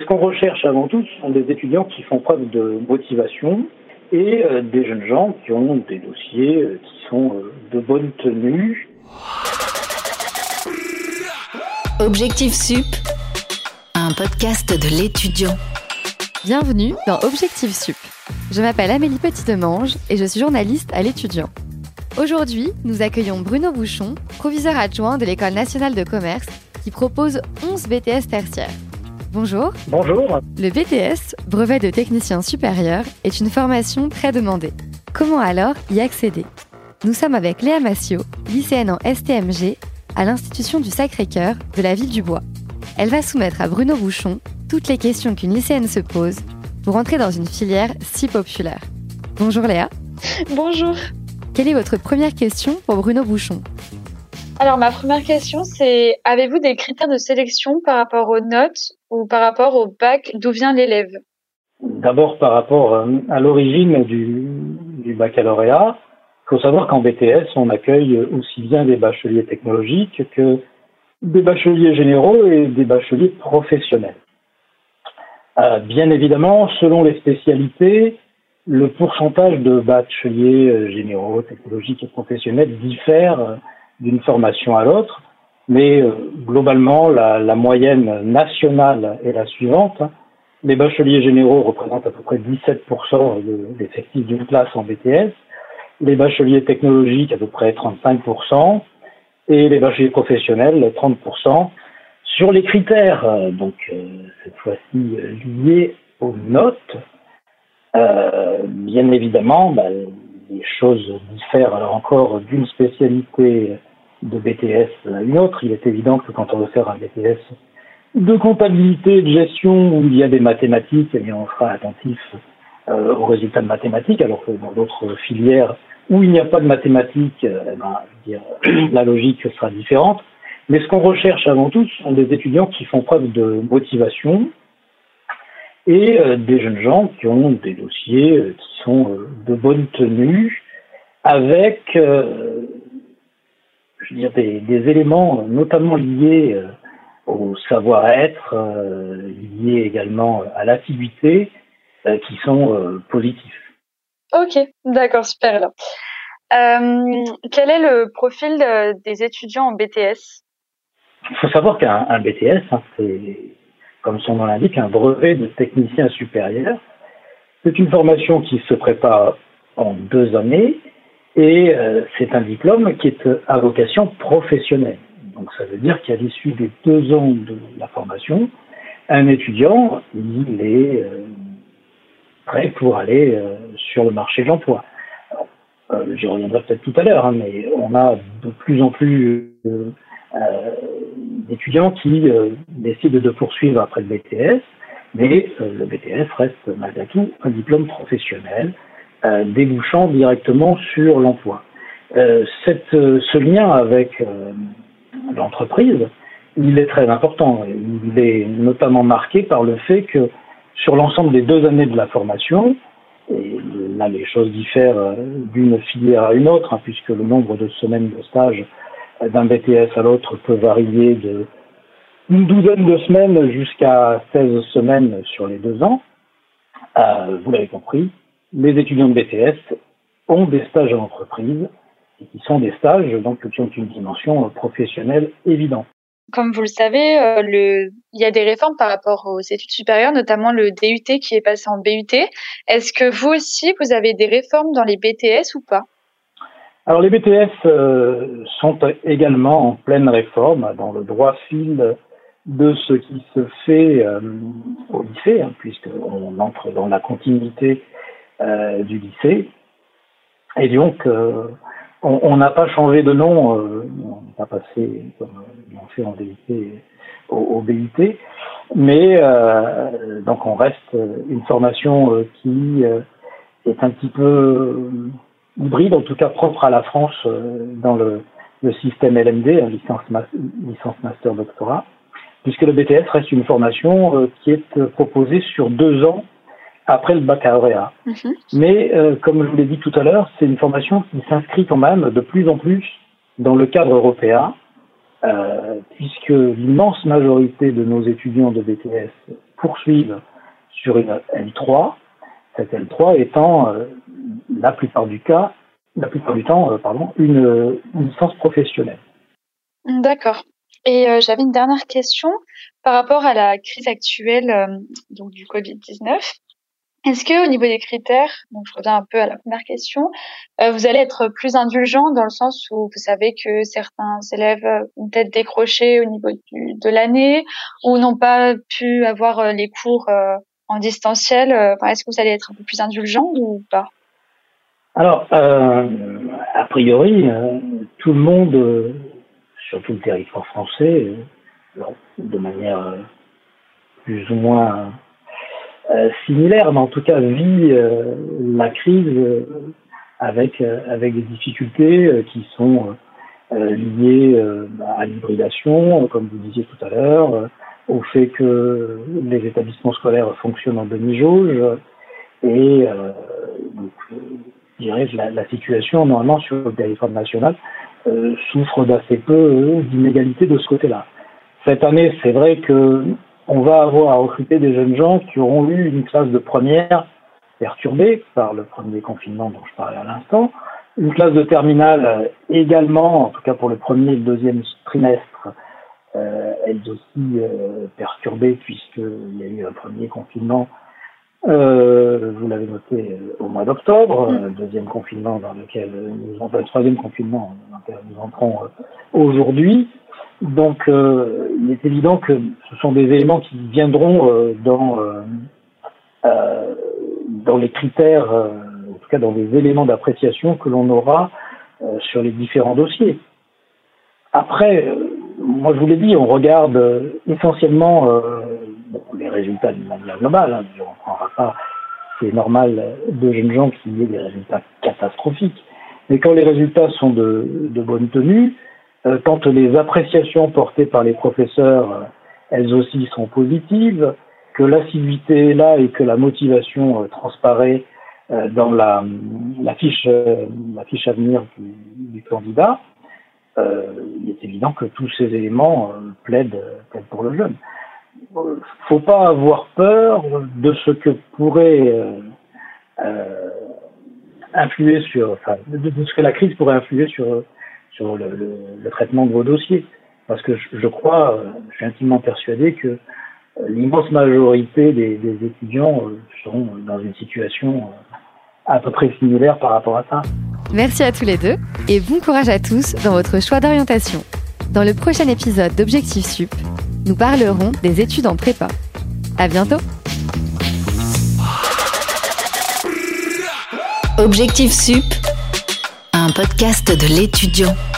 qu'on recherche avant tout, ce sont des étudiants qui font preuve de motivation et des jeunes gens qui ont des dossiers qui sont de bonne tenue. Objectif Sup, un podcast de l'étudiant. Bienvenue dans Objectif Sup. Je m'appelle Amélie Petit-Demange et je suis journaliste à l'étudiant. Aujourd'hui, nous accueillons Bruno Bouchon, proviseur adjoint de l'École nationale de commerce, qui propose 11 BTS tertiaires. Bonjour. Bonjour. Le BTS, brevet de technicien supérieur, est une formation très demandée. Comment alors y accéder ? Nous sommes avec Léa Massiot, lycéenne en STMG, à l'Institution du Sacré-Cœur de la ville du Bois. Elle va soumettre à Bruno Bouchon toutes les questions qu'une lycéenne se pose pour entrer dans une filière si populaire. Bonjour Léa. Bonjour. Quelle est votre première question pour Bruno Bouchon ? Alors ma première question c'est, avez-vous des critères de sélection par rapport aux notes ou par rapport au bac, d'où vient l'élève ? D'abord par rapport à l'origine du baccalauréat, il faut savoir qu'en BTS, on accueille aussi bien des bacheliers technologiques que des bacheliers généraux et des bacheliers professionnels. Bien évidemment, selon les spécialités, le pourcentage de bacheliers généraux, technologiques et professionnels diffère d'une formation à l'autre, mais globalement, la moyenne nationale est la suivante. Les bacheliers généraux représentent à peu près 17% de l'effectif d'une classe en BTS, les bacheliers technologiques à peu près 35%, et les bacheliers professionnels 30%. Sur les critères, cette fois-ci liés aux notes, bien évidemment, les choses diffèrent alors encore d'une spécialité de BTS à une autre. Il est évident que quand on veut faire un BTS de comptabilité, de gestion, où il y a des mathématiques, eh bien on sera attentif aux résultats de mathématiques, alors que dans d'autres filières où il n'y a pas de mathématiques, la logique sera différente. Mais ce qu'on recherche avant tout, ce sont des étudiants qui font preuve de motivation et des jeunes gens qui ont des dossiers qui sont de bonne tenue, avec des éléments notamment liés au savoir-être, liés également à l'assiduité, qui sont positifs. Ok, d'accord, super alors. Quel est le profil des étudiants en BTS ? Il faut savoir qu'un BTS, c'est, comme son nom l'indique, un brevet de technicien supérieur. C'est une formation qui se prépare en 2 années et c'est un diplôme qui est à vocation professionnelle. Donc ça veut dire qu'à l'issue des 2 ans de la formation, un étudiant, il est prêt pour aller sur le marché de l'emploi. J'y reviendrai peut-être tout à l'heure, mais on a de plus en plus d'étudiants qui décident de poursuivre après le BTS, mais le BTS reste malgré tout un diplôme professionnel débouchant directement sur l'emploi. Ce lien avec l'entreprise, il est très important. Il est notamment marqué par le fait que sur l'ensemble des 2 années de la formation, et là les choses diffèrent d'une filière à une autre, puisque le nombre de semaines de stage d'un BTS à l'autre peut varier de une 12aine de semaines jusqu'à 16 semaines sur les 2 ans. Vous l'avez compris, les étudiants de BTS ont des stages en entreprise, et qui sont des stages qui ont une dimension professionnelle évidente. Comme vous le savez, il y a des réformes par rapport aux études supérieures, notamment le DUT qui est passé en BUT. Est-ce que vous aussi, vous avez des réformes dans les BTS ou pas ? Alors les BTS sont également en pleine réforme, dans le droit fil de ce qui se fait au lycée, puisqu'on entre dans la continuité du lycée. Et donc, on n'a pas changé de nom, on n'est pas passé, comme on fait en DUT, au BUT, mais donc on reste une formation qui est un petit peu hybride, en tout cas propre à la France dans le système LMD, licence master doctorat, puisque le BTS reste une formation qui est proposée sur 2 ans après le baccalauréat. Mmh. Mais comme je vous l'ai dit tout à l'heure, c'est une formation qui s'inscrit quand même de plus en plus dans le cadre européen, puisque l'immense majorité de nos étudiants de BTS poursuivent sur une L3, cette L3 étant la plupart du temps, une licence professionnelle. D'accord. Et j'avais une dernière question par rapport à la crise actuelle donc du Covid-19. Est-ce que au niveau des critères, donc je reviens un peu à la première question, vous allez être plus indulgent dans le sens où vous savez que certains élèves ont peut-être décroché au niveau de l'année ou n'ont pas pu avoir les cours en distanciel. Est-ce que vous allez être un peu plus indulgent ou pas? Alors, a priori, tout le monde, sur tout le territoire français, de manière plus ou moins similaire, mais en tout cas vit la crise avec des difficultés qui sont liées à l'hybridation, comme vous disiez tout à l'heure, au fait que les établissements scolaires fonctionnent en demi-jauge et donc, je dirais que la situation normalement sur le territoire national souffre d'assez peu d'inégalités de ce côté-là. Cette année, c'est vrai que on va avoir à recruter des jeunes gens qui auront eu une classe de première perturbée par le premier confinement dont je parlais à l'instant, une classe de terminale également, en tout cas pour le premier et le deuxième trimestre, elles aussi perturbées puisqu'il y a eu un premier confinement, vous l'avez noté, au mois d'octobre, deuxième confinement dans lequel le troisième confinement dans lequel nous entrons aujourd'hui. Donc, il est évident que ce sont des éléments qui viendront dans les critères, en tout cas dans les éléments d'appréciation que l'on aura sur les différents dossiers. Après, moi je vous l'ai dit, on regarde essentiellement les résultats d'une manière globale. On ne prendra pas, c'est normal, de jeunes gens qui aient des résultats catastrophiques. Mais quand les résultats sont de bonne tenue, quand les appréciations portées par les professeurs, elles aussi sont positives, que l'assiduité est là et que la motivation transparaît dans la fiche à venir du candidat, il est évident que tous ces éléments plaident pour le jeune. Faut pas avoir peur de ce que pourrait influer de ce que la crise pourrait influer sur le traitement de vos dossiers. Parce que je suis intimement persuadé que l'immense majorité des étudiants seront dans une situation à peu près similaire par rapport à ça. Merci à tous les deux et bon courage à tous dans votre choix d'orientation. Dans le prochain épisode d'Objectif Sup, nous parlerons des études en prépa. À bientôt. Objectif Sup, un podcast de l'étudiant.